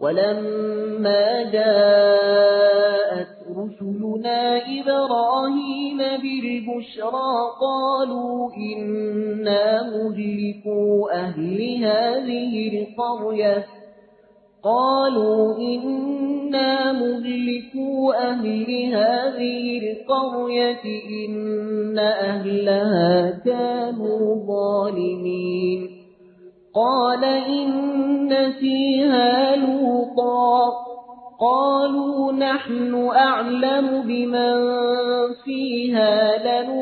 ولما جاءت رسلنا إبراهيم بالبشرى قالوا إنا مهلكو أهل هذه القرية إن أهلها كانوا ظالمين قال إن فيها لوطا قالوا نحن أعلم بمن فيها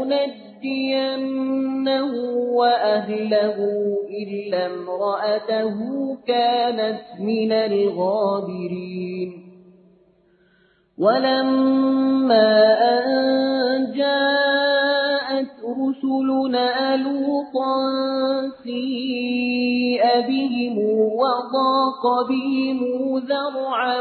لننجينه وأهله إلا امرأته كانت من الغابرين ولما أن جاءت رسلنا لوطا سيء بهم وضاق بهم ذرعا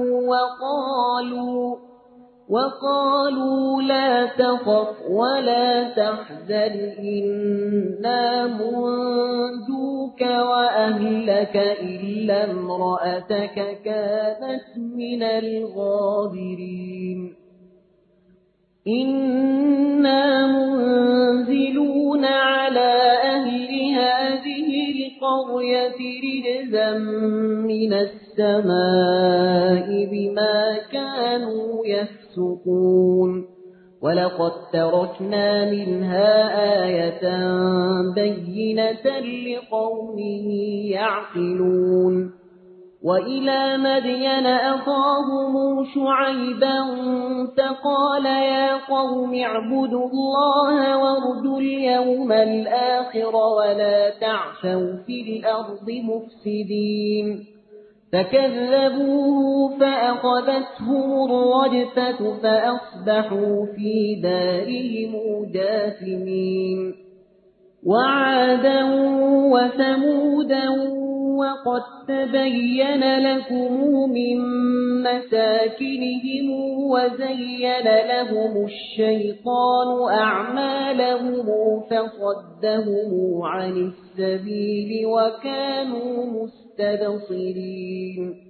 وقالوا لا تخف ولا تحزن إنا منجوك وأهلك إلا امرأتك كانت من الغابرين إنا منزلون على أهل هذه القرية رجزا من السماء بما كانوا يفسقون ولقد تركنا منها آية بينة لقوم يعقلون وإلى مدين أخاهم شعيبا فقال يا قوم اعبدوا الله وارجوا اليوم الآخر ولا تعثوا في الأرض مفسدين فكذبوه فأخذتهم الرجفة فأصبحوا في دارهم جاثمين وعادا وثمودا وقد تبين لكم من مساكنهم وزين لهم الشيطان أعمالهم فصدهم عن السبيل وكانوا مستبصرين